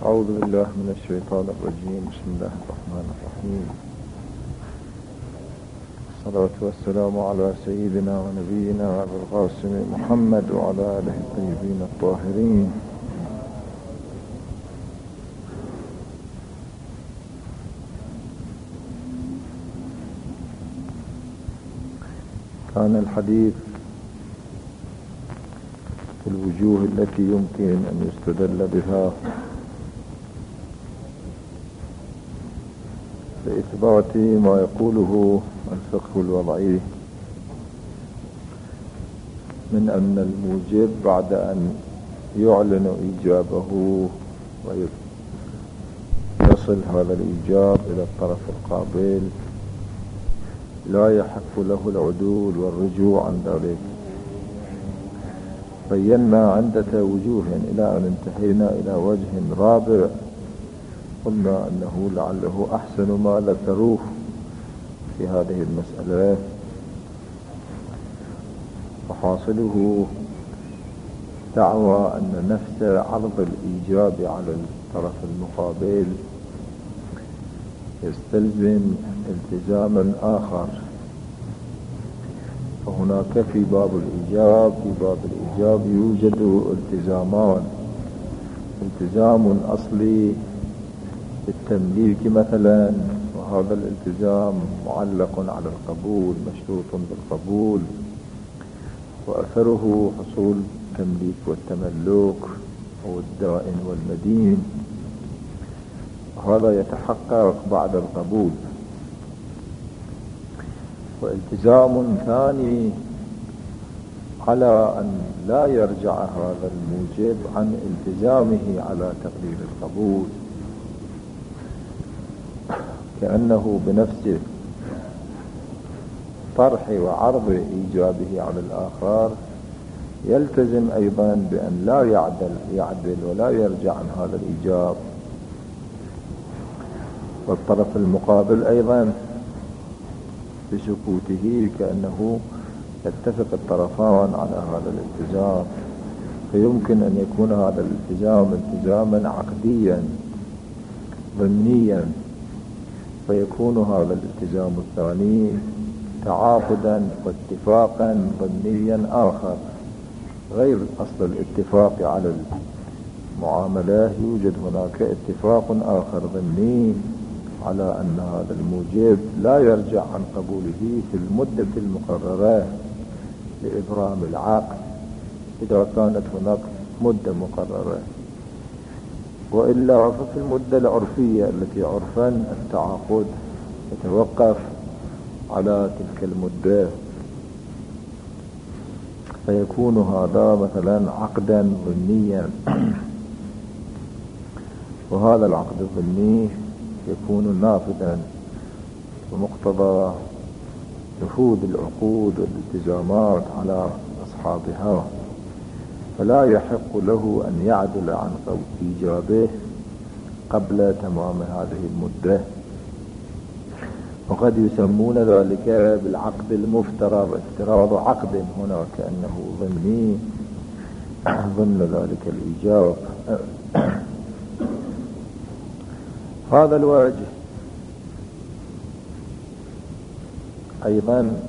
أعوذ بالله من الشيطان الرجيم. بسم الله الرحمن الرحيم. الصلاة والسلام على سيدنا ونبينا أبي القاسم محمد وعلى آله الطيبين الطاهرين. كان الحديث في الوجوه التي يمكن أن يستدل بها لإثبات ما يقوله الفقه الوضعي من أن الموجب بعد أن يعلن إيجابه ويصل هذا الإيجاب إلى الطرف القابل لا يحق له العدول والرجوع عن ذلك. بينا عدة وجوه إلى أن انتهينا إلى وجه رابع قلنا أنه لعله أحسن ما ذكروه في هذه المسألة، وحاصله دعوى أن نفس عرض الإيجاب على الطرف المقابل يستلزم التزاما آخر. فهناك في باب الإيجاب يوجد التزامان: التزام أصلي بالتمليك مثلا، وهذا الالتزام معلق على القبول، مشروط بالقبول، وأثره حصول التمليك والتملك أو الدائن والمدين، وهذا يتحقق بعد القبول. والتزام ثاني على أن لا يرجع هذا الموجب عن التزامه على تقدير القبول، كأنه بنفس طرح وعرض إيجابه على الآخر يلتزم أيضا بأن لا يعدل ولا يرجع عن هذا الإيجاب. والطرف المقابل أيضا بسكوته كأنه يتفق الطرفان على هذا الالتزام، فيمكن أن يكون هذا الالتزام التزاما عقديا ضمنيا، فيكون هذا الالتزام الثاني تعاقدا واتفاقا ضمنيا آخر غير أصل الاتفاق على المعاملة. يوجد هناك اتفاق آخر ضمني على أن هذا الموجب لا يرجع عن قبوله في المدة المقررة لإبرام العقد إذا كانت هناك مدة مقررة، وإلا ففي المدة العرفية التي عرفا التعاقد يتوقف على تلك المدة، فيكون هذا مثلا عقدا ضمنيا. وهذا العقد الضمني يكون نافذا ومقتضى نفوذ العقود والالتزامات على أصحابها، فلا يحق له أن يعدل عن إيجابه قبل تمام هذه المدة. وقد يسمون ذلك بالعقد المفترض، افتراض عقد هنا كأنه ضمني ضمن ذلك الإيجاب. هذا الوجه أيضا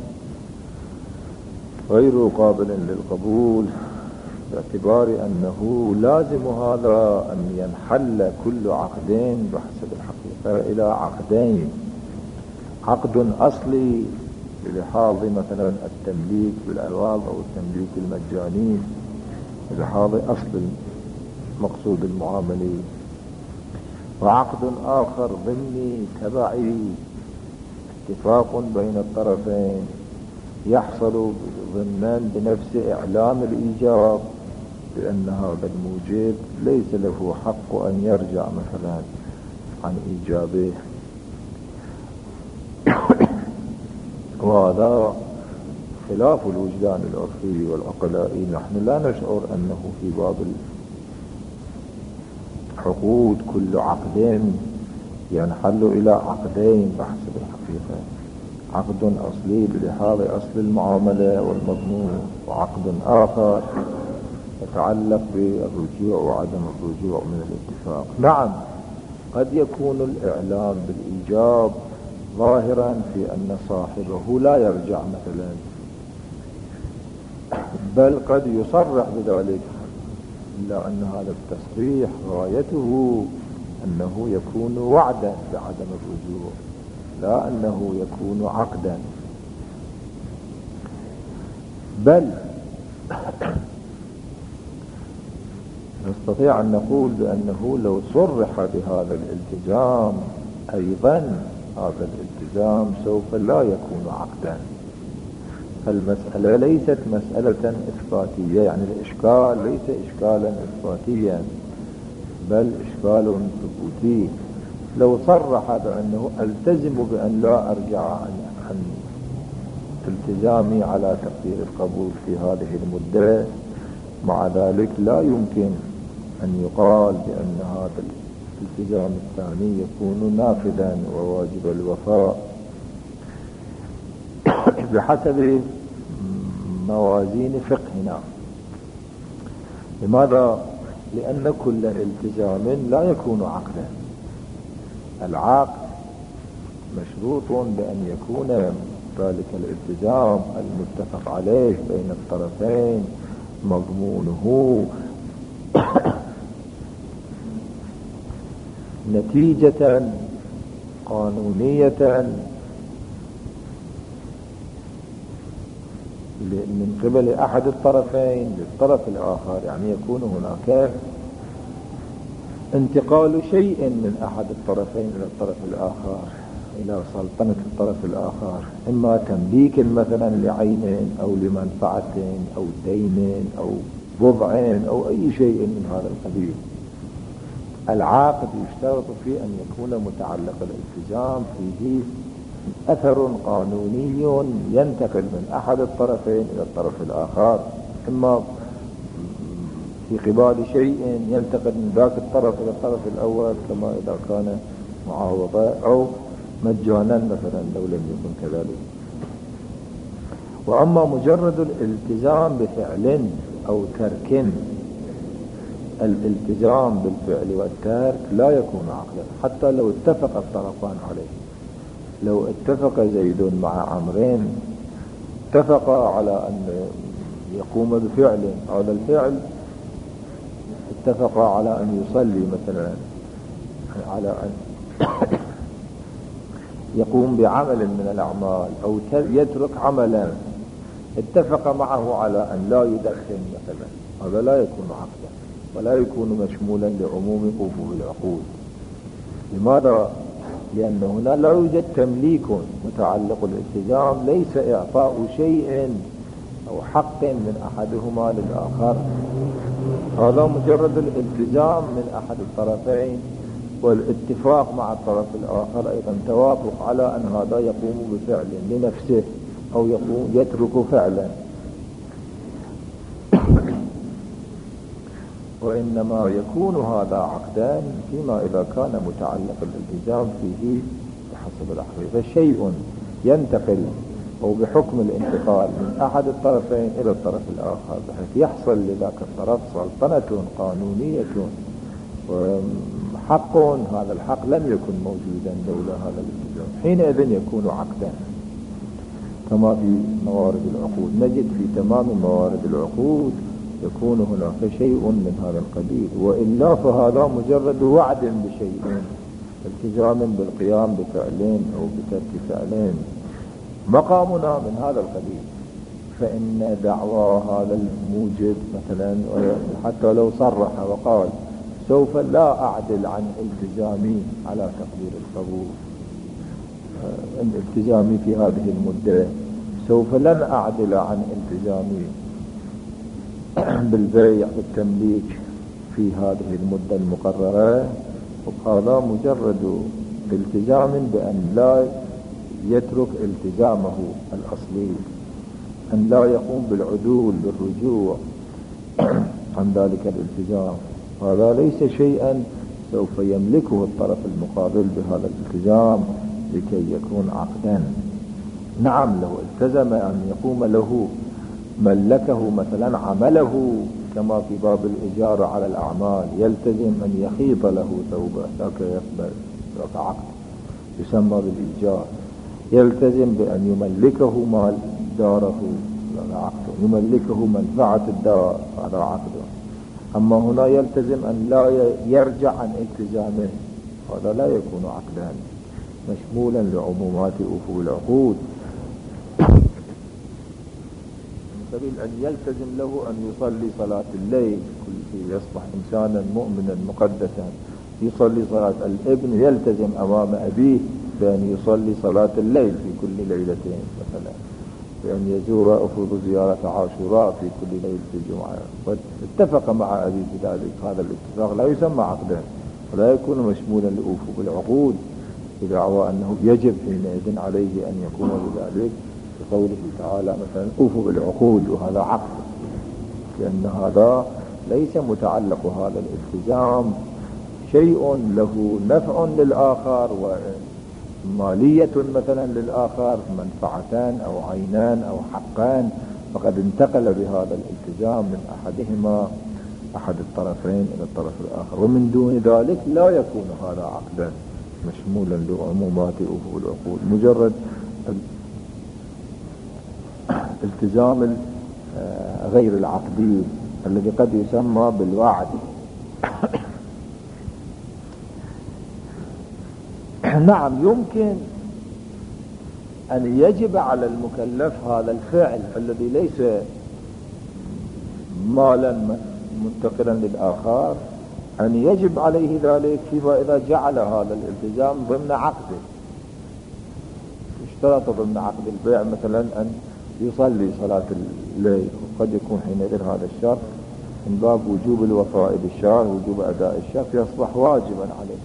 غير قابل للقبول، باعتبار أنه لازم هذا أن ينحل كل عقدين بحسب الحقيقة إلى عقدين: عقد أصلي بلحاظ مثلا التمليك بالعوض أو التمليك المجاني بلحاظ أصل المقصود المعاملي، وعقد آخر ضمني تبعي اتفاق بين الطرفين يحصل ضمنا بنفس إعلام الإيجاب بأن هذا الموجب ليس له حق أن يرجع مثلا عن إيجابه. وهذا خلاف الوجدان العرفي والعقلائي. نحن لا نشعر أنه في باب العقود كل عقدين ينحل إلى عقدين بحسب الحقيقة: عقد أصلي بلحاظ أصل المعاملة والمضمون، وعقد آخر يتعلق بالرجوع وعدم الرجوع من الاتفاق. نعم، قد يكون الإعلام بالإيجاب ظاهرا في أن صاحبه لا يرجع مثلا، بل قد يصرح بذلك، إلا أن هذا التصريح غايته أنه يكون وعدا بعدم الرجوع، لا أنه يكون عقدا. بل نستطيع أن نقول بأنه لو صرح بهذا الالتزام أيضا هذا الالتزام سوف لا يكون عقدا. فالمسألة ليست مسألة إثباتية، يعني الإشكال ليس إشكالا إثباتيا بل إشكال ثبوتي. لو صرح بأنه ألتزم بأن لا أرجع عن التزامي على تقدير القبول في هذه المدة، مع ذلك لا يمكن أن يقال بأن هذا الالتزام الثاني يكون نافذا وواجب الوفاء بحسب موازين فقهنا. لماذا؟ لأن كل التزام لا يكون عقدا. العقد مشروط بأن يكون ذلك الالتزام المتفق عليه بين الطرفين مضمونه نتيجة قانونية من قبل أحد الطرفين للطرف الآخر، يعني يكون هناك انتقال شيء من أحد الطرفين إلى الطرف الآخر، إلى سلطنة الطرف الآخر، إما تمليك مثلا لعين أو لمنفعة أو دين أو بضع أو أي شيء من هذا القبيل. العقد يشترط فيه أن يكون متعلق الالتزام فيه أثر قانوني ينتقل من أحد الطرفين إلى الطرف الآخر، إما في قبال شيء ينتقل من ذاك الطرف إلى الطرف الأول كما إذا كان معاوضة، أو مجانا مثلا لو لم يكن كذلك. وأما مجرد الالتزام بفعل أو ترك، الالتزام بالفعل والترك لا يكون عقدا حتى لو اتفق الطرفان عليه. لو اتفق زيد مع عمرو، اتفقا على أن يقوم بفعل، هذا الفعل اتفقا على أن يصلي مثلا، على أن يقوم بعمل من الأعمال أو يترك عملا، اتفق معه على أن لا يدخن مثلا، هذا لا يكون عقدا ولا يكون مشمولا لعموم أفوه العقود. لماذا؟ لأن هنا لا يوجد تمليك متعلق الالتزام، ليس إعطاء شيء أو حق من أحدهما للآخر، هذا مجرد الالتزام من أحد الطرفين والاتفاق مع الطرف الآخر أيضا توافق على أن هذا يقوم بفعل لنفسه أو يترك فعلا. وإنما يكون هذا عقدان فيما إذا كان متعلق الالتزام فيه بحسب الأحوال، فشيء ينتقل أو بحكم الانتقال من أحد الطرفين إلى الطرف الآخر بحيث يحصل لذاك الطرف سلطنة قانونية وحق، هذا الحق لم يكن موجودا لولا هذا الالتزام، حينئذ يكون عقدا كما في موارد العقود. نجد في تمام موارد العقود يكون هناك شيء من هذا القبيل، وإلا فهذا مجرد وعد بشيء، التزام بالقيام بفعلين أو بترك فعلين. مقامنا من هذا القبيل، فإن دعوى هذا الموجب مثلا حتى لو صرح وقال سوف لا أعدل عن التزامي على تقدير القبول، التزامي في هذه المدة، سوف لن أعدل عن التزامي بالبيع والتمليك في هذه المدة المقررة، وهذا مجرد التزام بأن لا يترك التزامه الأصلي، أن لا يقوم بالعدول بالرجوع عن ذلك الالتزام. هذا ليس شيئا سوف يملكه الطرف المقابل بهذا الالتزام لكي يكون عقدا. نعم، لو التزم أن يقوم له، ملكه مثلا عمله كما في باب الإجارة على الأعمال يلتزم أن يخيط له ثوبه، ذاك يقبل، ذاك عقد يسمى بالإيجار. يلتزم بأن يملكه مال داره، هذا عقد. يملكه منفعة الدار، هذا عقد. أما هنا يلتزم أن لا يرجع عن التزامه، هذا لا يكون عقدا مشمولا لعمومات أفو العقود. من سبيل أن يلتزم له أن يصلي صلاة الليل، كل شيء يصبح إنسانا مؤمنا مقدسا يصلي صلاة الابن، يلتزم أمام أبيه بأن يصلي صلاة الليل في كل ليلتين مثلا، بأن يزور أفرض زيارة عاشوراء في كل ليلة الجمعة، واتفق مع أبيه بذلك. هذا الاتفاق لا يسمى عقدا ولا يكون مشمولا لأفو بالعقود، بدعوى أنه يجب حينئذ عليه أن يكون بذلك بقوله تعالى مثلا أوفوا بالعقود، وهذا عقد، لأن هذا ليس متعلق هذا الالتزام شيء له نفع للآخر ومالية مثلا للآخر، منفعتان أو عينان أو حقان، فقد انتقل بهذا الالتزام من أحدهما أحد الطرفين إلى الطرف الآخر، ومن دون ذلك لا يكون هذا عقدا مشمولا لعمومات أفو العقود. مجرد التزام غير العقدي الذي قد يسمى بالوعد. نعم، يمكن أن يجب على المكلف هذا الفعل الذي ليس مالا منتقلا للآخر، أن يجب عليه ذلك فيما إذا جعل هذا الالتزام ضمن عقده. اشترط ضمن عقد البيع مثلا أن يصلي صلاة الليل، وقد يكون حينئذ هذا الشرط من باب وجوب الوفاء بالشرط، وجوب أداء الشرط يصبح واجبا عليه.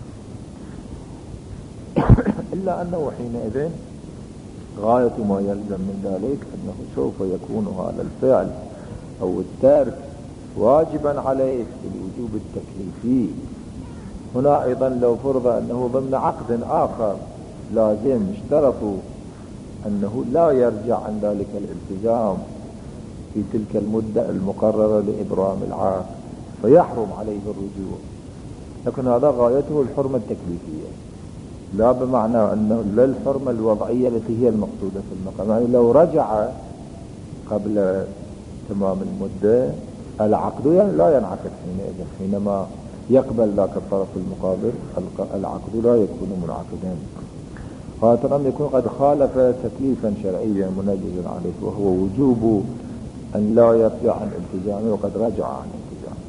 إلا أنه حينئذ غاية ما يلزم من ذلك أنه سوف يكون هذا الفعل أو الترك واجبا عليه بالوجوب التكليفي. هنا أيضا لو فرض أنه ضمن عقد آخر لازم، اشترطوا أنه لا يرجع عن ذلك الالتزام في تلك المدة المقررة لإبرام العقد، فيحرم عليه الرجوع، لكن هذا غايته الحرمة التكليفية، لا بمعنى أنه لا الحرمة الوضعية التي هي المقصودة في المقام. يعني لو رجع قبل تمام المدة العقد لا ينعقد حينئذ، حينما يقبل ذاك الطرف المقابل العقد لا يكون منعقدا، خاطر أن يكون قد خالف تكليفا شرعيا منجزا عليه، وهو وجوب أن لا يرجع عن التزامه وقد رجع عن التزامه.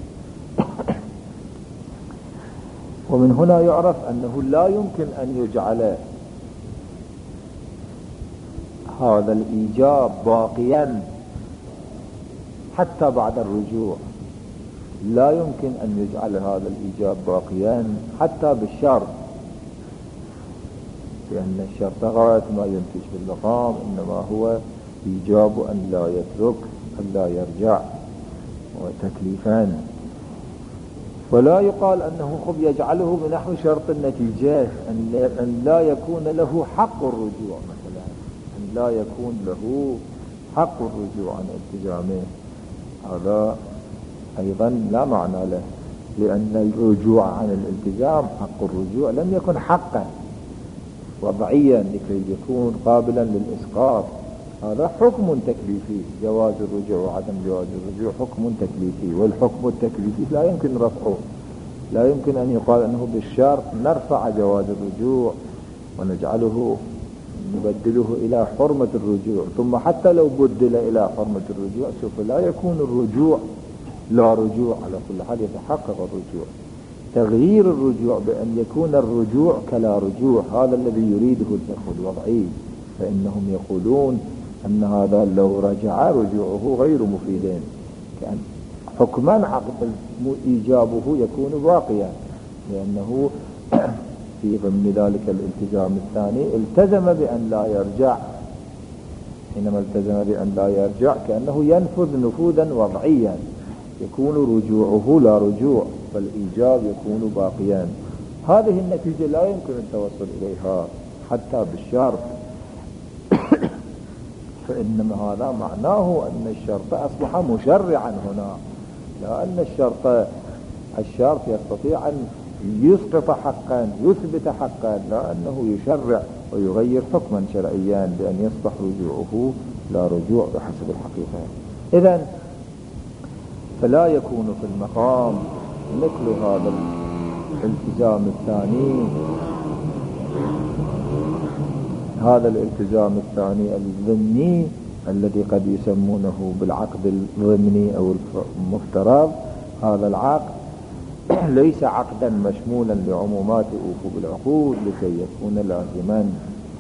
ومن هنا يعرف أنه لا يمكن أن يجعل هذا الإيجاب باقيا حتى بعد الرجوع، لا يمكن أن يجعل هذا الإيجاب باقيا حتى بالشرط، لأن الشرط غاية ما ينتج في المقام إنما هو إيجاب أن لا يترك، أن لا يرجع، وتكليفان. ولا يقال أنه خب يجعله بنحو شرط النتيجة، أن لا يكون له حق الرجوع مثلا، أن لا يكون له حق الرجوع عن التزامه، هذا أيضا لا معنى له، لأن الرجوع عن الالتزام حق الرجوع لم يكن حقا وضعيا لكي يكون قابلا للإسقاط، هذا حكم تكليفي، جواز الرجوع وعدم جواز الرجوع حكم تكليفي، والحكم التكليفي لا يمكن رفعه، لا يمكن أن يقال أنه بالشرط نرفع جواز الرجوع ونجعله نبدله إلى حرمة الرجوع، ثم حتى لو بدل إلى حرمة الرجوع سوف لا يكون الرجوع لا رجوع، على كل حال يتحقق الرجوع. تغيير الرجوع بأن يكون الرجوع كلا رجوع، هذا الذي يريده الفقه الوضعي، فإنهم يقولون أن هذا لو رجع رجوعه غير مفيد، كأن حكما عقد إيجابه يكون باقيا، لأنه في ضمن ذلك الالتزام الثاني التزم بأن لا يرجع، حينما التزم بأن لا يرجع كأنه ينفذ نفوذا وضعيا، يكون رجوعه لا رجوع، فالإيجاب يكون باقيا. هذه النتيجة لا يمكن التوصل إليها حتى بالشرط، فإنما هذا معناه أن الشرط أصبح مشرعا هنا، لأن الشرط يستطيع أن يسقط حقا يثبت حقا، لأنه يشرع ويغير حكما شرعيا بأن يصبح رجوعه لا رجوع بحسب الحقيقة. إذن فلا يكون في المقام مثل هذا الالتزام الثاني، هذا الالتزام الثاني الضمني الذي قد يسمونه بالعقد الضمني أو المفترض. هذا العقد ليس عقدا مشمولا لعمومات أوفوا بالعقود لكي يكون لازما.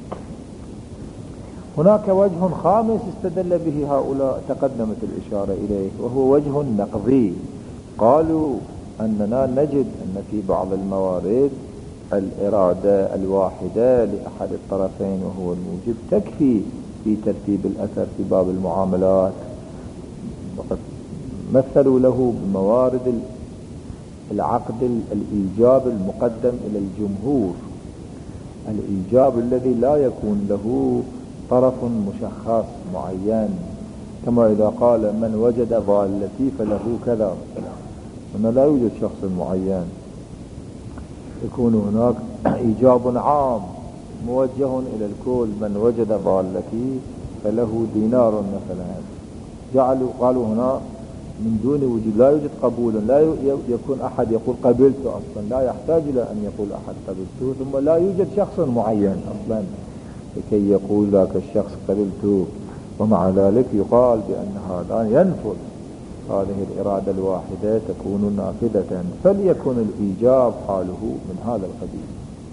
هناك وجه خامس استدل به هؤلاء تقدمت الإشارة إليه، وهو وجه نقضي. قالوا أننا نجد أن في بعض الموارد الإرادة الواحدة لأحد الطرفين وهو الموجب تكفي في ترتيب الأثر في باب المعاملات، وقد مثلوا له بموارد العقد الإيجاب المقدم إلى الجمهور، الإيجاب الذي لا يكون له طرف مشخص معين، كما إذا قال من وجد ضالتي فله كذا، هنا لا يوجد شخص معين، يكون هناك إيجاب عام موجه إلى الكل، من وجد ضالتي فله دينار مثلا. قالوا هنا من دون وجود، لا يوجد قبول، لا يكون أحد يقول قبلت أصلا، لا يحتاج إلى أن يقول أحد قبلته، ثم لا يوجد شخص معين أصلا لكي يقول ذاك الشخص قبلته، ومع ذلك يقال بأن هذا ينفذ، هذه الإرادة الواحدة تكون نافذة، فليكن الإيجاب حاله من هذا القبيل.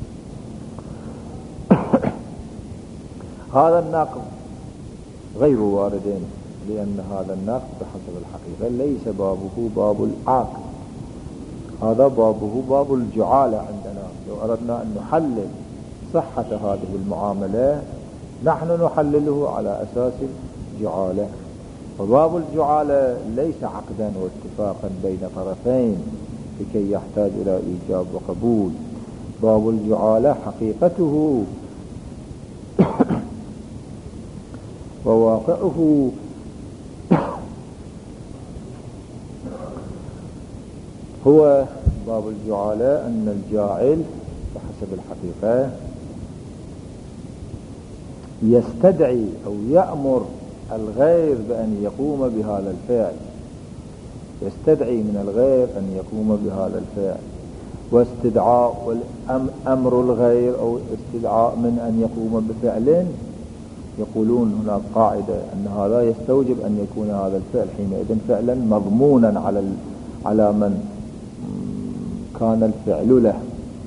هذا النقض غير وارد، لأن هذا النقض بحسب الحقيقة ليس بابه باب العقد، هذا بابه باب الجعالة عندنا. لو أردنا أن نحلل صحة هذه المعاملة نحن نحلله على أساس الجعالة، وباب الجعالة ليس عقدا واتفاقا بين طرفين لكي يحتاج إلى إيجاب وقبول. باب الجعالة حقيقته وواقعه هو باب الجعالة أن الجاعل بحسب الحقيقة يستدعي أو يأمر الغير بأن يقوم بهذا الفعل، يستدعي من الغير أن يقوم بهذا الفعل، واستدعاء أمر الغير أو استدعاء من أن يقوم بفعل، يقولون هناك قاعدة أن هذا يستوجب أن يكون هذا الفعل حينئذ فعلا مضمونا على من كان الفعل له.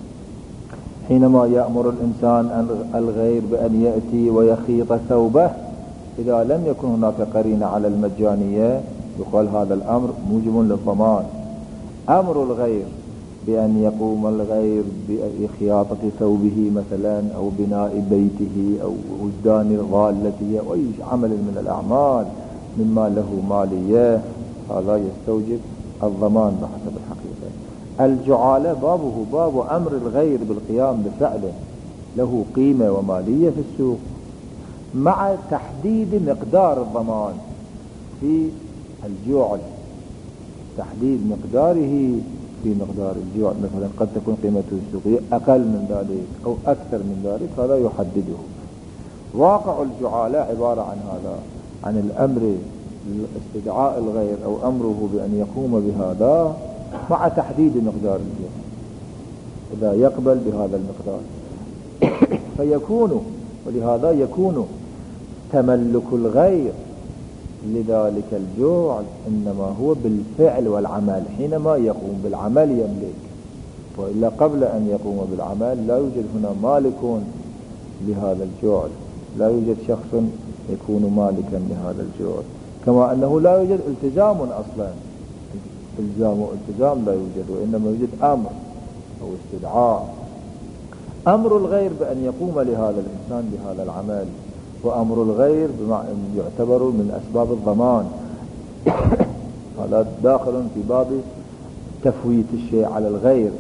حينما يأمر الإنسان الغير بأن يأتي ويخيط ثوبه، إذا لم يكن هناك قرينة على المجانية يقال هذا الأمر موجب للضمان. أمر الغير بأن يقوم الغير بخياطة ثوبه مثلا أو بناء بيته أو وجدان غالته أو أي عمل من الأعمال مما له مالية، هذا يستوجب الضمان بحسب الحقيقة. الجعالة بابه باب أمر الغير بالقيام بفعله له قيمة ومالية في السوق، مع تحديد مقدار الضمان في الجعل، تحديد مقداره في مقدار الجوع، مثلا قد تكون قيمته السوقية أقل من ذلك أو أكثر من ذلك، هذا يحدده. واقع الجعالة عبارة عن هذا، عن الأمر استدعاء الغير أو أمره بأن يقوم بهذا مع تحديد مقدار الجوع، إذا يقبل بهذا المقدار فيكون، ولهذا يكون تملك الغير لذلك الجوع إنما هو بالفعل والعمل، حينما يقوم بالعمل يملك، وإلا قبل أن يقوم بالعمل لا يوجد هنا مالك لهذا الجوع، لا يوجد شخص يكون مالكا لهذا الجوع، كما أنه لا يوجد التزام أصلا، التزام والتزام لا يوجد، وإنما يوجد أمر أو استدعاء. أمر الغير بأن يقوم لهذا الإنسان بهذا العمل، وأمر الغير يعتبر من أسباب الضمان هذا داخل في باب تفويت الشيء على الغير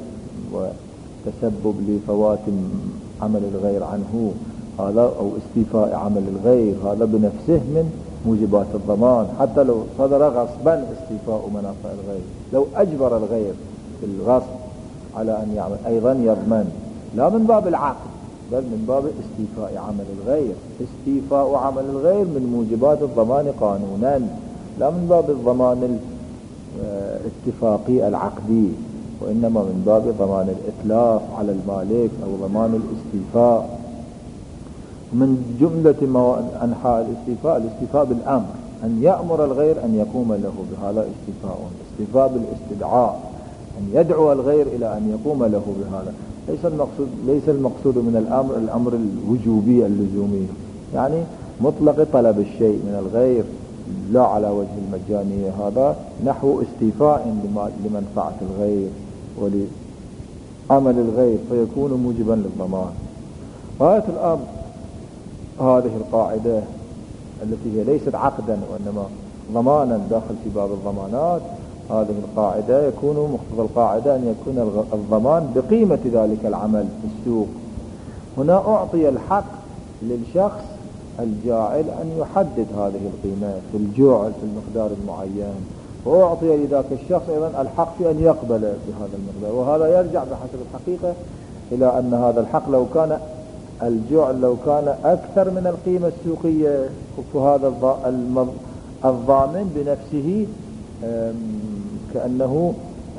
وتسبب لفوات عمل الغير عنه، هذا أو استيفاء عمل الغير، هذا بنفسه من موجبات الضمان، حتى لو صدر غصبا استيفاء منافع الغير، لو أجبر الغير بالغصب على أن يعمل أيضا يضمن، لا من باب العقد بل من باب استيفاء عمل الغير. استيفاء عمل الغير من موجبات الضمان قانونا، لا من باب الضمان الاتفاقي العقدي، وإنما من باب ضمان الإتلاف على المالك أو ضمان الاستيفاء. من جملة أنحاء الاستيفاء بالأمر، أن يأمر الغير أن يقوم له بهذا استيفاء بالاستدعاء، أن يدعو الغير إلى أن يقوم له بهذا. ليس المقصود من الأمر الوجوبي اللزومي، يعني مطلق طلب الشيء من الغير لا على وجه المجانية، هذا نحو استيفاء لمنفعة الغير ولعمل الغير فيكون موجبا للضمان. غاية الأمر هذه القاعدة التي هي ليست عقدا وإنما ضمانا داخل في باب الضمانات، هذه القاعدة يكون مقتضى القاعدة أن يكون الضمان بقيمة ذلك العمل في السوق. هنا أعطي الحق للشخص الجاعل أن يحدد هذه القيمة في الجعل في المقدار المعين، وأعطي لذاك الشخص أيضا الحق في أن يقبل بهذا المقدار. وهذا يرجع بحسب الحقيقة إلى أن هذا الحق لو كان الجعل لو كان أكثر من القيمة السوقية، فهذا الضامن بنفسه كأنه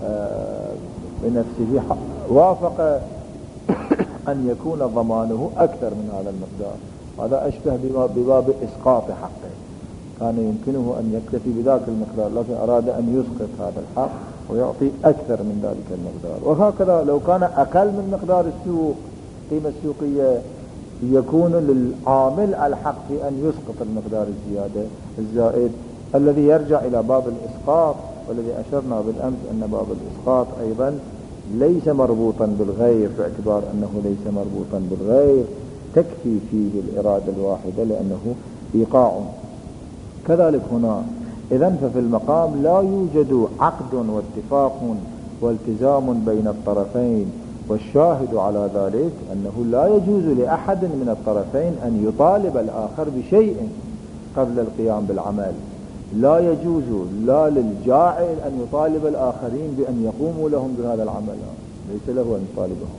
بنفسه وافق أن يكون ضمانه أكثر من هذا المقدار. هذا أشبه بباب إسقاط حقه، كان يمكنه أن يكتفي بذاك المقدار لكن أراد أن يسقط هذا الحق ويعطي أكثر من ذلك المقدار. وهكذا لو كان أقل من مقدار السوق قيمة السوقية يكون للعامل الحق في أن يسقط المقدار الزائد الذي يرجع إلى باب الإسقاط، والذي أشرنا بالأمس أن باب الإسقاط أيضا ليس مربوطا بالغير، باعتبار أنه ليس مربوطا بالغير تكفي فيه الإرادة الواحدة لأنه إيقاع. كذلك هنا إذن ففي المقام لا يوجد عقد واتفاق والتزام بين الطرفين، والشاهد على ذلك أنه لا يجوز لأحد من الطرفين أن يطالب الآخر بشيء قبل القيام بالعمل. لا يجوز لا للجاعل أن يطالب الآخرين بأن يقوموا لهم بهذا العمل، ليس له أن يطالبهم.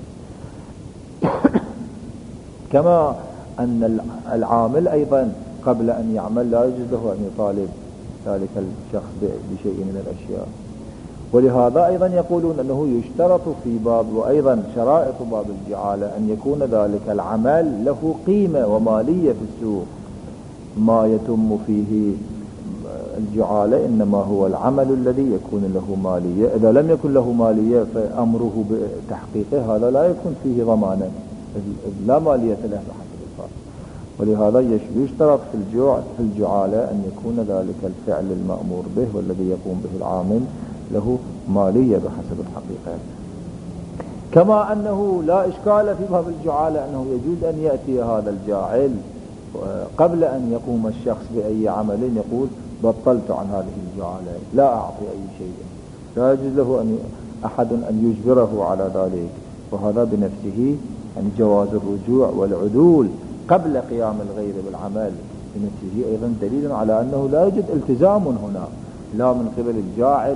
كما أن العامل أيضا قبل أن يعمل لا يجوز له أن يطالب ذلك الشخص بشيء من الأشياء. ولهذا أيضا يقولون أنه يشترط في باب، وأيضا شرائط باب الجعالة أن يكون ذلك العمل له قيمة ومالية في السوق. ما يتم فيه الجعالة إنما هو العمل الذي يكون له مالية، إذا لم يكن له مالية فأمره بتحقيقه هذا لا يكون فيه ضمانا، لا مالية له بحسب الفرق. ولهذا يشترط في الجعالة أن يكون ذلك الفعل المأمور به والذي يقوم به العامل له مالية بحسب الحقيقة. كما أنه لا إشكال في باب الجعالة أنه يجوز أن يأتي هذا الجاعل قبل أن يقوم الشخص بأي عمل يقول بطلت عن هذه الجعالة، لا أعطي أي شيء، لا يجوز له أحد أن يجبره على ذلك. وهذا بنفسه يعني جواز الرجوع والعدول قبل قيام الغير بالعمل بنفسه أيضا دليل على أنه لا يوجد التزام هنا لا من قبل الجاعل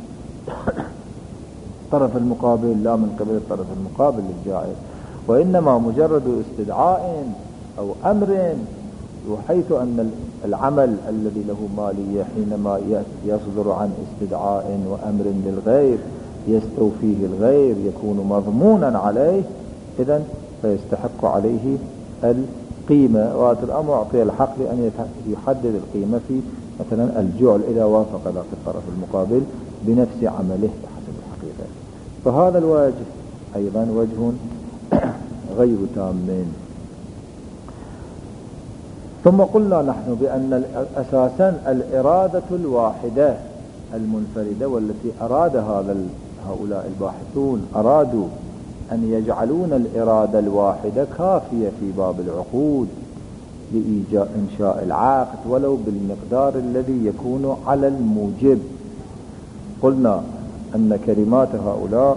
للطرف المقابل لا من قبل الطرف المقابل للجاعل، وإنما مجرد استدعاء أو أمر، وحيث أن العمل الذي له مالية حينما يصدر عن استدعاء وأمر للغير يستوفيه الغير يكون مضمونا عليه، إذن فيستحق عليه القيمة. والأمر أعطي الحق لأن يحدد القيمة في مثلا الجعل إذا وافق ذاك الطرف المقابل بنفس عمله بحسب الحقيقة. فهذا الوجه أيضا وجه غير تام. ثم قلنا نحن بأن أساسا الإرادة الواحدة المنفردة والتي أراد هؤلاء الباحثون أرادوا أن يجعلون الإرادة الواحدة كافية في باب العقود لإنشاء العقد ولو بالمقدار الذي يكون على الموجب. قلنا أن كلمات هؤلاء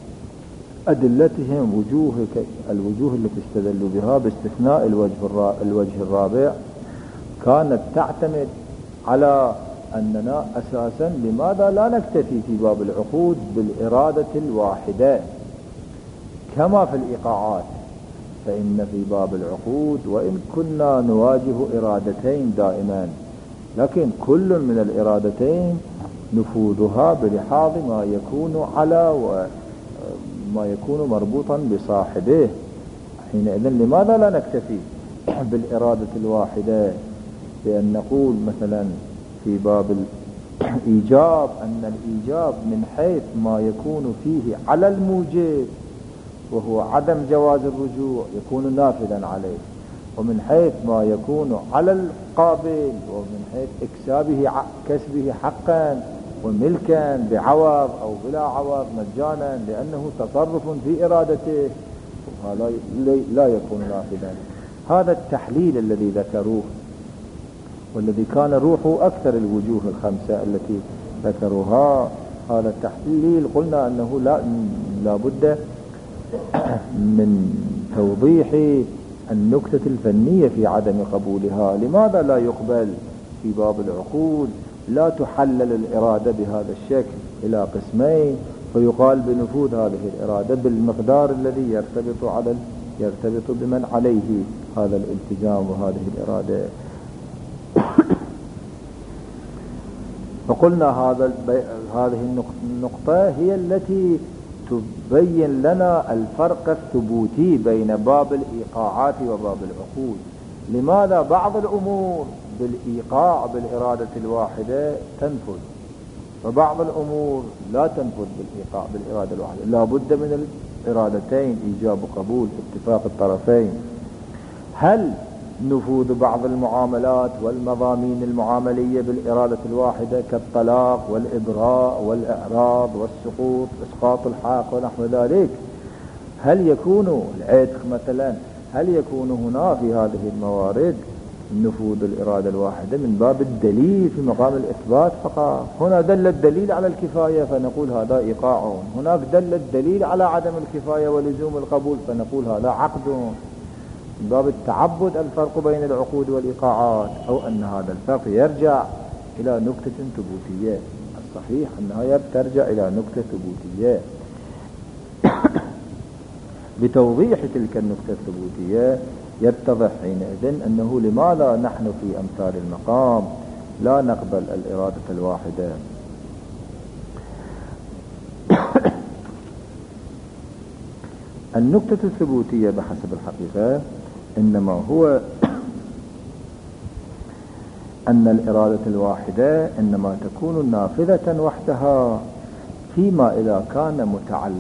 أدلتهم الوجوه التي استدلوا بها باستثناء الوجه الرابع كانت تعتمد على أننا أساسا لماذا لا نكتفي في باب العقود بالإرادة الواحدة كما في الإيقاعات؟ فإن في باب العقود وإن كنا نواجه إرادتين دائما، لكن كل من الإرادتين نفوذها بلحاظ ما يكون على وما يكون مربوطا بصاحبه. حينئذ لماذا لا نكتفي بالإرادة الواحدة بأن نقول مثلا في باب الإيجاب أن الإيجاب من حيث ما يكون فيه على الموجب وهو عدم جواز الرجوع يكون نافذا عليه، ومن حيث ما يكون على القابل ومن حيث كسبه حقا وملكا بعوض أو بلا عوض مجانا لأنه تصرف في إرادته لا يكون نافذا. هذا التحليل الذي ذكروه والذي كان روحه أكثر الوجوه الخمسة التي ذكروها، هذا التحليل قلنا أنه لا بد من توضيح النكتة الفنية في عدم قبولها. لماذا لا يقبل في باب العقود؟ لا تحلل الإرادة بهذا الشكل إلى قسمين فيقال بنفوذ هذه الإرادة بالمقدار الذي يرتبط بمن عليه هذا الالتزام وهذه الإرادة. فقلنا هذه النقطة هي التي تبين لنا الفرق الثبوتي بين باب الإيقاعات وباب العقود. لماذا بعض الأمور بالإيقاع بالإرادة الواحدة تنفذ وبعض الأمور لا تنفذ بالإيقاع بالإرادة الواحدة؟ لا بد من الإرادتين، إيجاب وقبول، اتفاق الطرفين. هل نفوذ بعض المعاملات والمضامين المعاملية بالإرادة الواحدة كالطلاق والإبراء والإعراض والسقوط إسقاط الحق ونحو ذلك، هل يكون العتق مثلا، هل يكون هنا في هذه الموارد نفوذ الإرادة الواحدة من باب الدليل في مقام الإثبات فقط؟ هنا دل الدليل على الكفاية فنقول هذا إيقاع، هناك دل الدليل على عدم الكفاية ولزوم القبول فنقول هذا عقد. من باب التعبد الفرق بين العقود والإيقاعات، أو أن هذا الفرق يرجع إلى نكتة ثبوتية. الصحيح أنها ترجع إلى نكتة ثبوتية. بتوضيح تلك النكتة الثبوتية يتضح حينئذ أنه لماذا نحن في أمثال المقام لا نقبل الإرادة الواحدة. النكتة الثبوتية بحسب الحقيقة إنما هو أن الإرادة الواحدة إنما تكون نافذة وحدها فيما إذا كان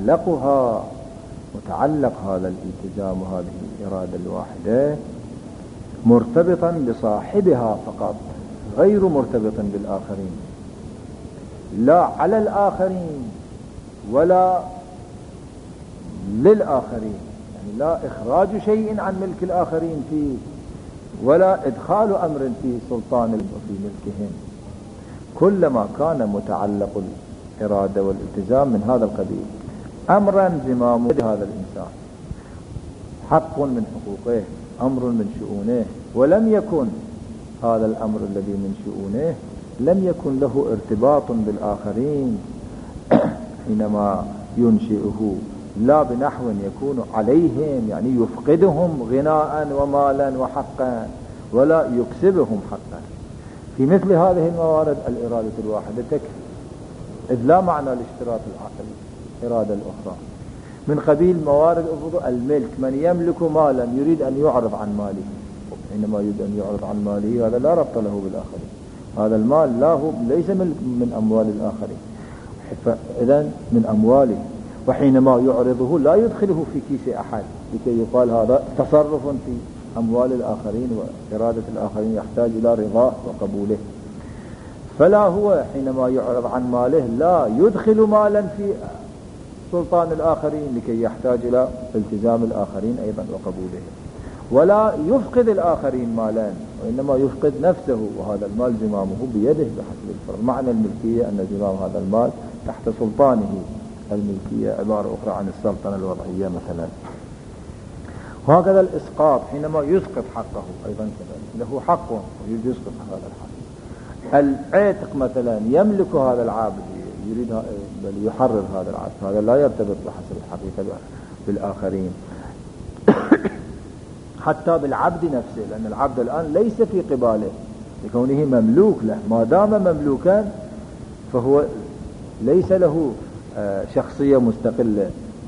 متعلق هذا الالتزام وهذه الإرادة الواحدة مرتبطا بصاحبها فقط، غير مرتبط بالآخرين، لا على الآخرين ولا للآخرين، يعني لا إخراج شيء عن ملك الآخرين فيه ولا إدخال أمر في سلطان وفي ملكهم. كلما كان متعلق الإرادة والالتزام من هذا القبيل أمرا زمام هذا الإنسان، حق من حقوقه، أمر من شؤونه، ولم يكن هذا الأمر الذي من شؤونه لم يكن له ارتباط بالآخرين حينما ينشئه، لا بنحو يكون عليهم يعني يفقدهم غناء ومالا وحقا ولا يكسبهم حقا. في مثل هذه الموارد الإرادة الواحدة تكفي، إذ لا معنى لاشتراط الإرادة الأخرى. من قبيل موارد الملك، من يملك مالا يريد أن يعرض عن ماله، حينما يريد أن يعرض عن ماله هذا لا ربط له بالآخرين، هذا المال ليس من أموال الآخرين، فإذا من أمواله، وحينما يعرضه لا يدخله في كيس أحد لكي يقال هذا تصرف في أموال الآخرين، وإرادة الآخرين يحتاج إلى رضاه وقبوله. فلا هو حينما يعرض عن ماله لا يدخل مالا في سلطان الآخرين لكي يحتاج إلى التزام الآخرين أيضا وقبوله، ولا يفقد الآخرين مالا، وإنما يفقد نفسه، وهذا المال زمامه بيده بحسب الفرق. معنى الملكية أن زمام هذا المال تحت سلطانه، الملكية عبارة أخرى عن السلطنة الوضعية مثلا. وهكذا الإسقاط حينما يسقط حقه أيضا كذلك، له حق ويريد يسقط هذا الحق. العتق مثلا يملك هذا العبد، يريد بل يحرر هذا العبد، هذا لا يرتبط بحسب الحقيقة بالآخرين. حتى بالعبد نفسه، لأن العبد الآن ليس في قباله لكونه مملوك له، ما دام مملوكا فهو ليس له شخصية مستقلة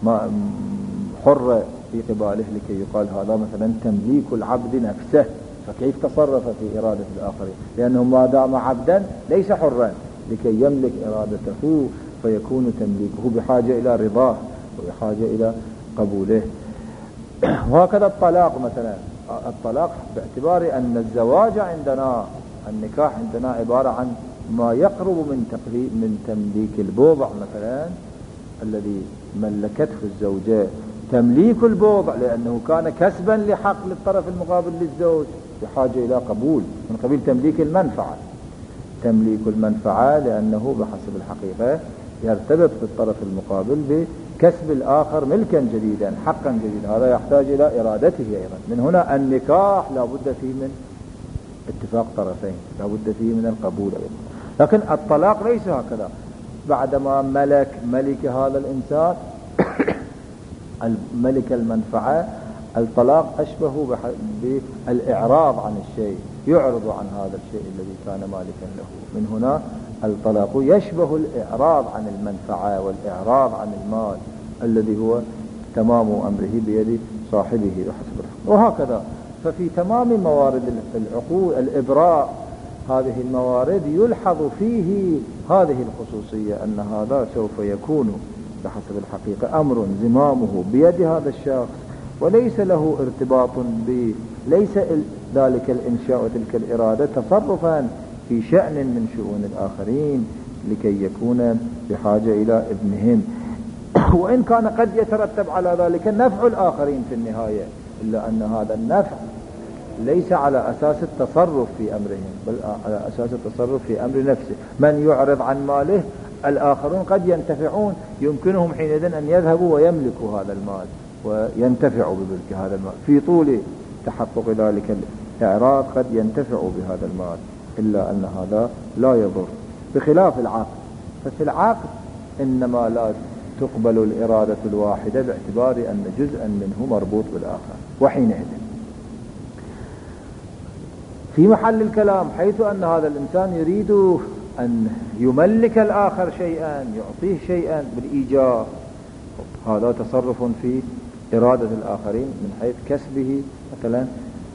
حرة في قباله لكي يقال هذا مثلا تمليك العبد نفسه، فكيف تصرف في إرادة الآخرين؟ لأنه ما دام عبدا ليس حرا لكي يملك إرادته، فيكون تمليكه بحاجة إلى رضاه وبحاجة إلى قبوله. وهكذا الطلاق مثلا، الطلاق باعتبار أن الزواج عندنا، النكاح عندنا عبارة عن ما يقرب من تمليك البوضع مثلا الذي ملكته الزوجة، تمليك البوضع لأنه كان كسبا لحق للطرف المقابل للزوج بحاجة إلى قبول من قبيل تمليك المنفعة. تمليك المنفعة لأنه بحسب الحقيقة يرتبط بالطرف المقابل بكسب الآخر ملكا جديدا حقا جديدا، هذا يحتاج إلى إرادته أيضا. من هنا النكاح لا بد فيه من اتفاق طرفين، لا بد فيه من القبول أيضا. لكن الطلاق ليس هكذا، بعدما ملك هذا الإنسان ملك المنفعة، الطلاق أشبه بالإعراض عن الشيء، يعرض عن هذا الشيء الذي كان مالكا له. من هنا الطلاق يشبه الإعراض عن المنفعة والإعراض عن المال الذي هو تمام أمره بيد صاحبه بحسب الحق. وهكذا ففي تمام موارد العقود الإبراء هذه الموارد يلحظ فيه هذه الخصوصية، أن هذا سوف يكون بحسب الحقيقة أمر زمامه بيد هذا الشخص، وليس له ارتباط ليس ذلك الإنشاء وتلك الإرادة تصرفا في شأن من شؤون الآخرين لكي يكون بحاجة إلى ابنهم. وإن كان قد يترتب على ذلك نفع الآخرين في النهاية، إلا أن هذا النفع ليس على أساس التصرف في أمرهم، بل على أساس التصرف في أمر نفسه. من يعرض عن ماله الآخرون قد ينتفعون، يمكنهم حينئذ أن يذهبوا ويملكوا هذا المال وينتفعوا بملك هذا المال في طول تحقق ذلك الإعراض، قد ينتفعوا بهذا المال، إلا أن هذا لا يضر، بخلاف العقد. ففي العقد إنما لا تقبل الإرادة الواحدة باعتبار أن جزءا منه مربوط بالآخر. وحينئذ في محل الكلام حيث أن هذا الإنسان يريد أن يملك الآخر شيئا، يعطيه شيئا بالإيجاب، هذا تصرف في إرادة الآخرين من حيث كسبه مثلا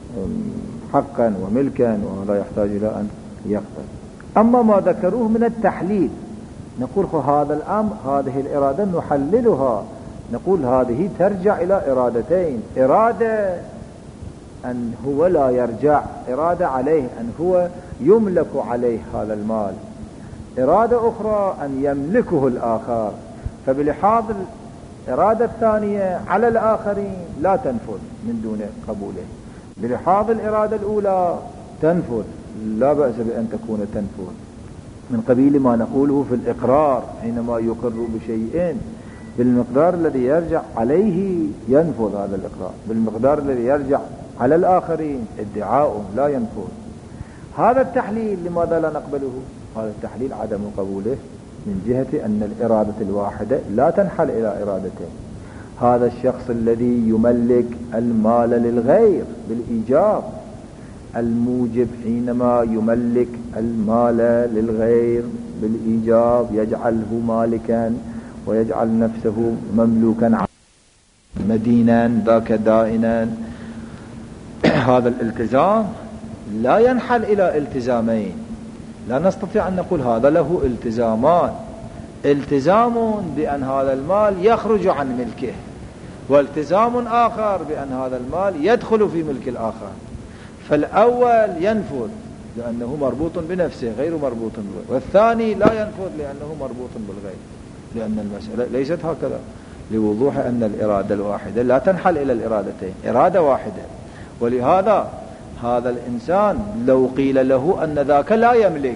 حقا وملكا، وهذا يحتاج إلى أن يقبل. أما ما ذكروه من التحليل، نقول هذا الأمر، هذه الإرادة نحللها، نقول هذه ترجع إلى إرادتين: إرادة أن هو لا يرجع، إرادة عليه أن هو يملك عليه هذا المال، إرادة أخرى أن يملكه الآخر. فبلحاظ الإرادة الثانية على الآخرين لا تنفذ من دون قبوله، بلحاظ الإرادة الأولى تنفذ، لا بأس بأن تكون تنفذ، من قبيل ما نقوله في الإقرار حينما يقر بشيء بالمقدار الذي يرجع عليه ينفذ هذا الإقرار، بالمقدار الذي يرجع على الآخرين ادعاء لا ينفذ. هذا التحليل لماذا لا نقبله؟ هذا التحليل عدم قبوله من جهة أن الإرادة الواحدة لا تنحل إلى إرادتين. هذا الشخص الذي يملك المال للغير بالإيجاب، الموجب حينما يملك المال للغير بالإيجاب يجعله مالكا ويجعل نفسه مملوكا مدينا ذاك دائنا. هذا الالتزام لا ينحل إلى التزامين، لا نستطيع أن نقول هذا له التزامان: التزام بأن هذا المال يخرج عن ملكه، والتزام آخر بأن هذا المال يدخل في ملك الآخر. فالأول ينفذ لأنه مربوط بنفسه غير مربوط بالغير، والثاني لا ينفذ لأنه مربوط بالغير، لأن المسألة ليست هكذا، لوضوح أن الإرادة الواحدة لا تنحل إلى الإرادتين، إرادة واحدة. ولهذا هذا الإنسان لو قيل له أن ذاك لا يملك،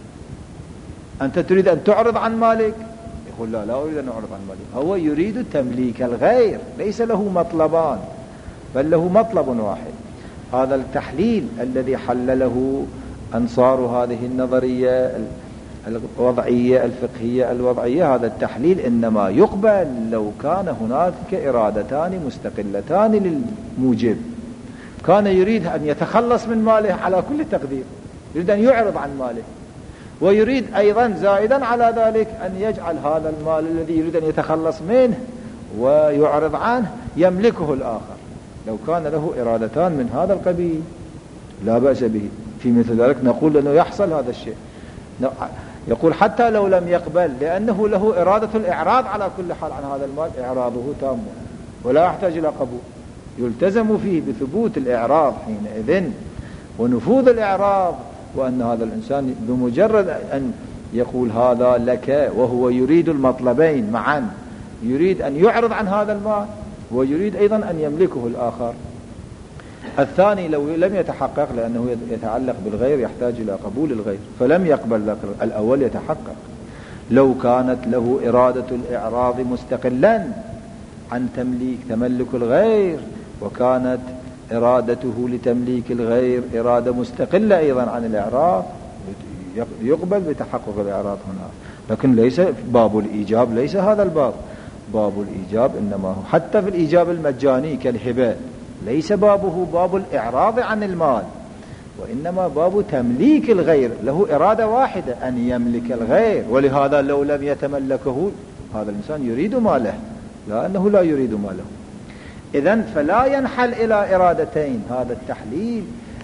أنت تريد أن تعرض عن مالك؟ يقول لا أريد أن أعرض عن مالك، هو يريد تمليك الغير، ليس له مطلبان، بل له مطلب واحد. هذا التحليل الذي حلله أنصار هذه النظرية الوضعية الفقهية الوضعية، هذا التحليل إنما يقبل لو كان هناك إرادتان مستقلتان للموجب. كان يريد أن يتخلص من ماله على كل تقدير، يريد أن يعرض عن ماله، ويريد أيضا زائدا على ذلك أن يجعل هذا المال الذي يريد أن يتخلص منه ويعرض عنه يملكه الآخر. لو كان له إرادتان من هذا القبيل لا بأس به. في مثل ذلك نقول أنه يحصل هذا الشيء. يقول حتى لو لم يقبل، لأنه له إرادة الإعراض على كل حال عن هذا المال، إعراضه تام ولا يحتاج إلى قبول، يلتزم فيه بثبوت الإعراض حينئذ ونفوذ الإعراض، وأن هذا الإنسان بمجرد أن يقول هذا لك وهو يريد المطلبين معا، يريد أن يعرض عن هذا المال ويريد أيضا أن يملكه الآخر. الثاني لو لم يتحقق لأنه يتعلق بالغير يحتاج إلى قبول الغير فلم يقبل ذلك، الأول يتحقق. لو كانت له إرادة الإعراض مستقلا عن تملك الغير، وكانت إرادته لتمليك الغير إرادة مستقلة أيضا عن الإعراض، يقبل بتحقق الإعراض هنا. لكن ليس باب الإيجاب، ليس هذا الباب. باب الإيجاب إنما هو حتى في الإيجاب المجاني كالهبة ليس بابه باب الإعراض عن المال، وإنما باب تمليك الغير. له إرادة واحدة أن يملك الغير، ولهذا لو لم يتملكه هذا الإنسان يريد ماله، لا أنه لا يريد ماله. إذن فلا ينحل إلى إرادتين. هذا التحليل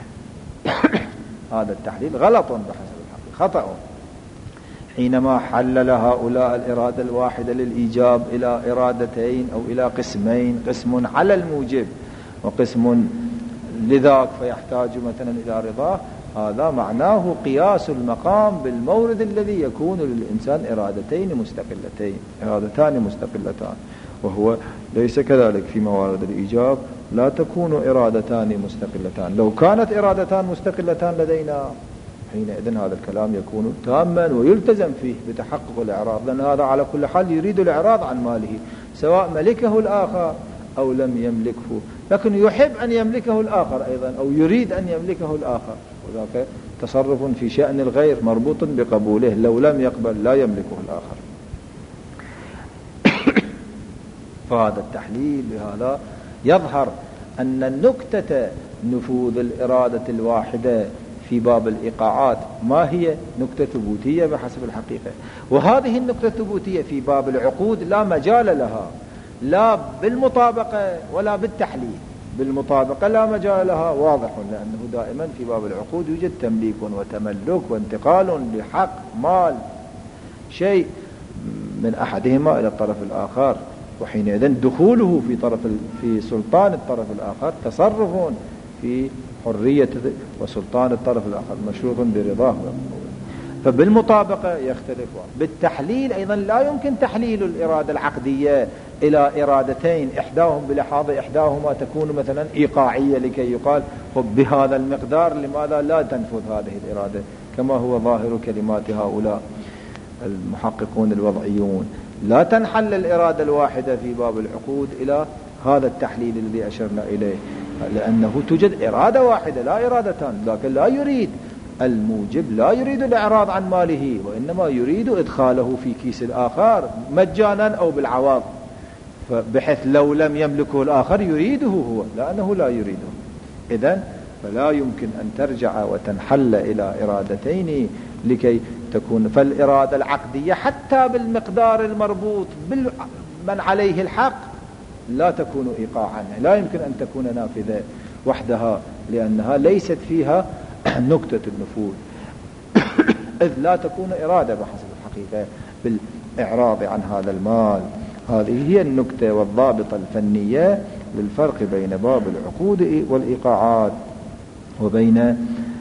هذا التحليل غلط بحسب الحقيقة، خطأ. حينما حلل هؤلاء الإرادة الواحدة للإيجاب إلى إرادتين أو إلى قسمين، قسم على الموجب وقسم لذاك فيحتاج مثلا إلى رضاه، هذا معناه قياس المقام بالمورد الذي يكون للإنسان إرادتان مستقلتان، وهو ليس كذلك. في موارد الإيجاب لا تكون إرادتان مستقلتان. لو كانت إرادتان مستقلتان لدينا حينئذ هذا الكلام يكون تاما ويلتزم فيه بتحقق الإعراض، لأن هذا على كل حال يريد الإعراض عن ماله سواء ملكه الآخر أو لم يملكه، لكن يحب أن يملكه الآخر أيضا أو يريد أن يملكه الآخر، وذاك تصرف في شأن الغير مربوط بقبوله، لو لم يقبل لا يملكه الآخر. فهذا التحليل بهذا يظهر أن النكتة نفوذ الإرادة الواحدة في باب الإيقاعات ما هي نكتة ثبوتية بحسب الحقيقة، وهذه النكتة الثبوتية في باب العقود لا مجال لها، لا بالمطابقة ولا بالتحليل. بالمطابقة لا مجال لها، واضح، لأنه دائما في باب العقود يوجد تمليك وتملك وانتقال لحق مال شيء من أحدهما إلى الطرف الآخر، وحينئذ دخوله في سلطان الطرف الآخر تصرف في حرية وسلطان الطرف الآخر مشروط برضاه. فبالمطابقة يختلف. بالتحليل أيضا لا يمكن تحليل الإرادة العقدية إلى إرادتين، إحداهم بلحاظ إحداهما تكون مثلا إيقاعية لكي يقال بهذا المقدار لماذا لا تنفذ هذه الإرادة، كما هو ظاهر كلمات هؤلاء المحققون الوضعيون. لا تنحل الإرادة الواحدة في باب العقود إلى هذا التحليل الذي أشرنا إليه، لأنه توجد إرادة واحدة لا إرادتان، لكن لا يريد الموجب لا يريد الإعراض عن ماله، وإنما يريد إدخاله في كيس الآخر مجانا أو بالعوض، بحيث لو لم يملكه الآخر يريده هو، لأنه لا يريده. إذن فلا يمكن أن ترجع وتنحل إلى إرادتين لكي تكون. فالإرادة العقدية حتى بالمقدار المربوط من عليه الحق لا تكون إيقاعا، لا يمكن أن تكون نافذة وحدها، لأنها ليست فيها نكتة النفوذ، إذ لا تكون إرادة بحسب الحقيقة بالإعراض عن هذا المال. هذه هي النكتة والضابطة الفنية للفرق بين باب العقود والإيقاعات وبين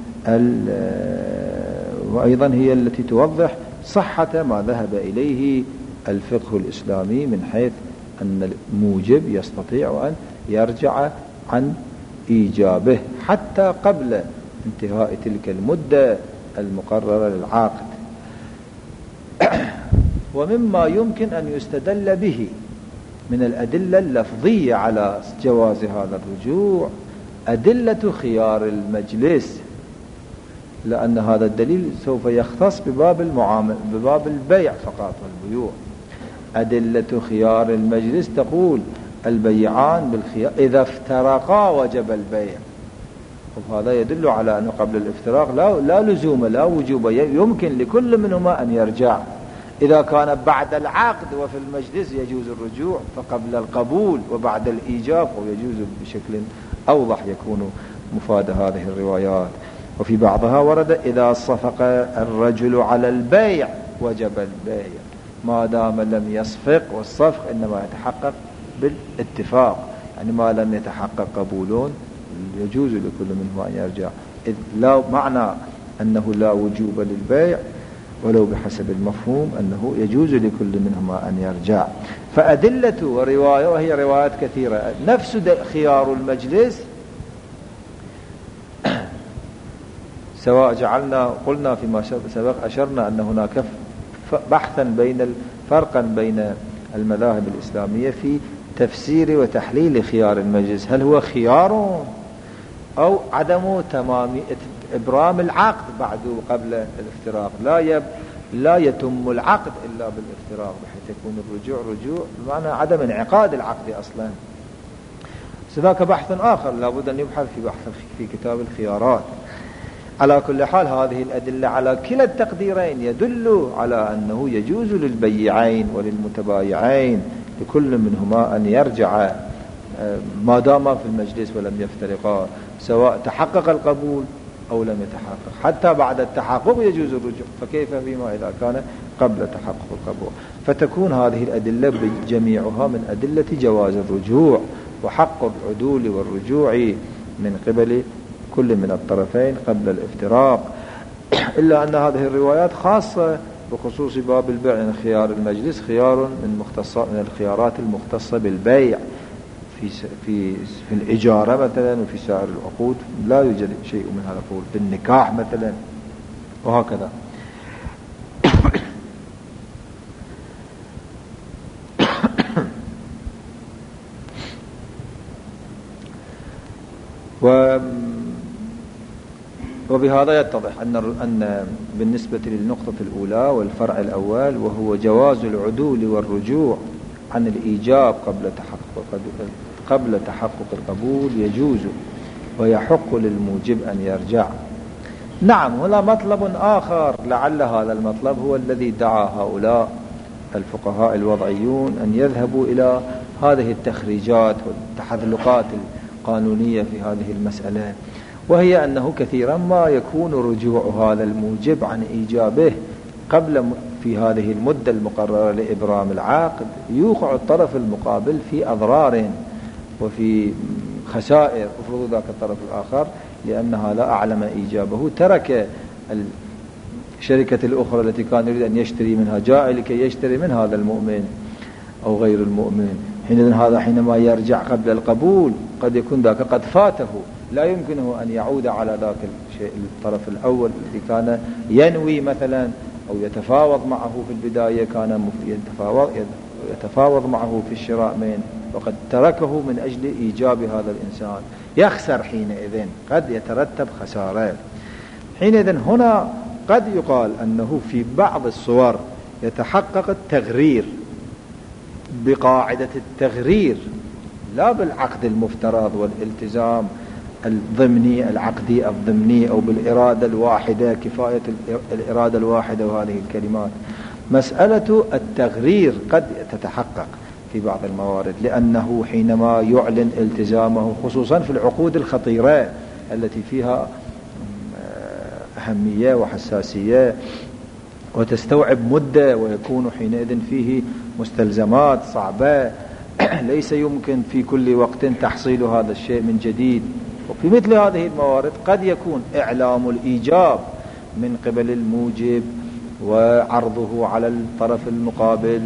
وأيضا هي التي توضح صحة ما ذهب إليه الفقه الإسلامي من حيث أن الموجب يستطيع أن يرجع عن إيجابه حتى قبل انتهاء تلك المدة المقررة للعاقد. ومما يمكن أن يستدل به من الأدلة اللفظية على جواز هذا الرجوع أدلة خيار المجلس، لأن هذا الدليل سوف يختص بباب البيع فقط والبيوع. أدلة خيار المجلس تقول البيعان بالخيار إذا افترقا وجب البيع، وهذا يدل على أنه قبل الافتراق لا لزوم لا وجوب، يمكن لكل منهما أن يرجع. إذا كان بعد العقد وفي المجلس يجوز الرجوع، فقبل القبول وبعد الإيجاب ويجوز بشكل أوضح يكون مفاد هذه الروايات. وفي بعضها ورد إذا صفق الرجل على البيع وجب البيع ما دام لم يصفق، والصفق إنما يتحقق بالاتفاق، يعني ما لم يتحقق قبولون يجوز لكل منهما أن يرجع، إذ لا معنى أنه لا وجوب للبيع ولو بحسب المفهوم أنه يجوز لكل منهما أن يرجع. فأدلة ورواية، وهي روايات كثيرة، نفس خيار المجلس سواء قلنا فيما سبق أشرنا أن هناك فرقا بين المذاهب الإسلامية في تفسير وتحليل خيار المجلس، هل هو خيار أو عدم تمام إبرام العقد بعد قبل الافتراق، لا يتم العقد إلا بالافتراق، بحيث يكون الرجوع رجوع بمعنى عدم انعقاد العقد أصلا. ذاك بحث آخر لابد أن يبحث في كتاب الخيارات. على كل حال هذه الأدلة على كلا التقديرين يدل على أنه يجوز للبيعين وللمتبايعين لكل منهما أن يرجع ما دام في المجلس ولم يفترقا، سواء تحقق القبول أو لم يتحقق. حتى بعد التحقق يجوز الرجوع، فكيف فيما إذا كان قبل تحقق القبول؟ فتكون هذه الأدلة جميعها من أدلة جواز الرجوع وحق العدول والرجوع من قبل كل من الطرفين قبل الافتراق، إلا أن هذه الروايات خاصة بخصوص باب البيع. يعني خيار المجلس خيار من الخيارات المختصة بالبيع في الإجارة مثلا، وفي سائر العقود لا يوجد شيء من هذا القول، بالنكاح مثلا وهكذا. وبهذا يتضح أن بالنسبة للنقطة الأولى والفرع الأول، وهو جواز العدول والرجوع عن الإيجاب قبل تحقق القبول، يجوز ويحق للموجب أن يرجع. نعم، هنا مطلب آخر، لعل هذا المطلب هو الذي دعا هؤلاء الفقهاء الوضعيون أن يذهبوا إلى هذه التخريجات والتحذلقات القانونية في هذه المسألة، وهي أنه كثيرا ما يكون رجوع هذا الموجب عن إيجابه قبل في هذه المدة المقررة لإبرام العقد يوقع الطرف المقابل في أضرار وفي خسائر، افرض ذاك الطرف الآخر لأنها لا أعلم إيجابه ترك الشركة الأخرى التي كان يريد أن يشتري منها جاء لكي يشتري من هذا المؤمن أو غير المؤمن. هذا حينما يرجع قبل القبول قد يكون ذاك قد فاته، لا يمكنه أن يعود على ذاك الشيء الطرف الأول الذي كان ينوي مثلا أو يتفاوض معه في البداية، كان يتفاوض معه في الشراء من، وقد تركه من أجل إيجاب هذا الإنسان، يخسر حينئذ، قد يترتب خسارة حينئذ. هنا قد يقال أنه في بعض الصور يتحقق التغرير بقاعدة التغرير، لا بالعقد المفترض والالتزام الضمني العقدي الضمني أو بالإرادة الواحدة، كفاية الإرادة الواحدة وهذه الكلمات. مسألة التغرير قد تتحقق في بعض الموارد، لأنه حينما يعلن التزامه خصوصا في العقود الخطيرة التي فيها أهمية وحساسية وتستوعب مدة، ويكون حينئذ فيه مستلزمات صعبة ليس يمكن في كل وقت تحصيل هذا الشيء من جديد. وفي مثل هذه الموارد قد يكون إعلام الإيجاب من قبل الموجب وعرضه على الطرف المقابل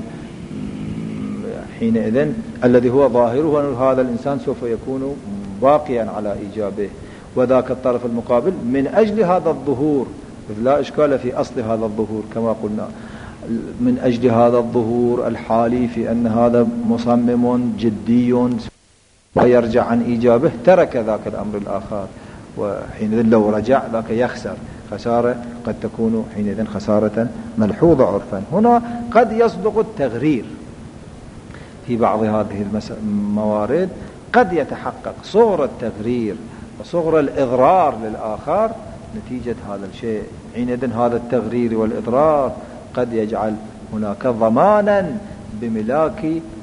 حينئذ الذي هو ظاهره أن هذا الإنسان سوف يكون باقيا على إيجابه، وذاك الطرف المقابل من أجل هذا الظهور، لا إشكال في أصل هذا الظهور كما قلنا، من أجل هذا الظهور الحالي في أن هذا مصمم جدي ويرجع عن إيجابه ترك ذاك الأمر الآخر، وحينئذ لو رجع ذاك يخسر خسارة قد تكون حينئذ خسارة ملحوظة عرفا. هنا قد يصدق التغرير في بعض هذه الموارد، قد يتحقق صغر التغرير وصغر الإضرار للآخر نتيجة هذا الشيء. حينئذ هذا التغرير والإضرار قد يجعل هناك ضمانا بملاك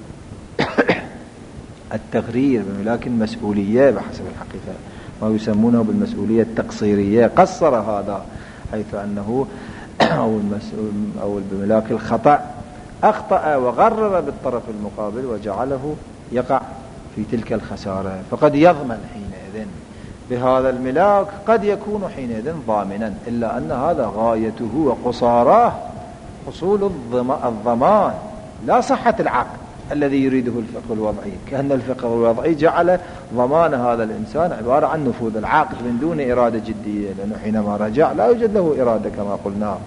التغرير، بملاك المسؤولية بحسب الحقيقة، ما يسمونه بالمسؤولية التقصيرية. قصر هذا حيث أنه أو بملاك الخطأ أخطأ وغرر بالطرف المقابل وجعله يقع في تلك الخسارة، فقد يضمن حينئذ بهذا الملاك، قد يكون حينئذ ضامنا، إلا أن هذا غايته وقصاراه حصول الضمان لا صحة العقد الذي يريده الفقه الوضعي، كأن الفقه الوضعي جعل ضمان هذا الإنسان عبارة عن نفوذ العقد من دون إرادة جدية، لأنه حينما رجع لا يوجد له إرادة كما قلنا.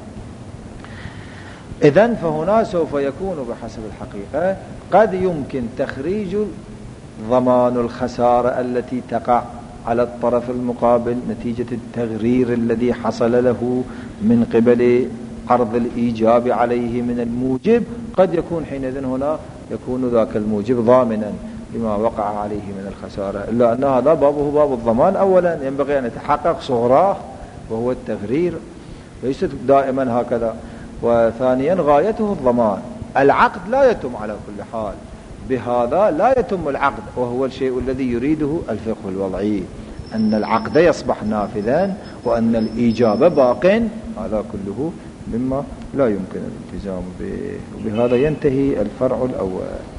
إذن فهنا سوف يكون بحسب الحقيقة قد يمكن تخريج ضمان الخسارة التي تقع على الطرف المقابل نتيجة التغرير الذي حصل له من قبل عرض الإيجاب عليه من الموجب، قد يكون حينئذ هنا يكون ذاك الموجب ضامنا لما وقع عليه من الخسارة، إلا أن هذا بابه باب الضمان. أولا ينبغي أن يتحقق صغراه وهو التغرير، ليست دائما هكذا. وثانيا غايته الضمان. العقد لا يتم على كل حال، بهذا لا يتم العقد، وهو الشيء الذي يريده الفقه الوضعي، أن العقد يصبح نافذا وأن الإيجاب باق، هذا كله مما لا يمكن الالتزام به. وبهذا ينتهي الفرع الأول.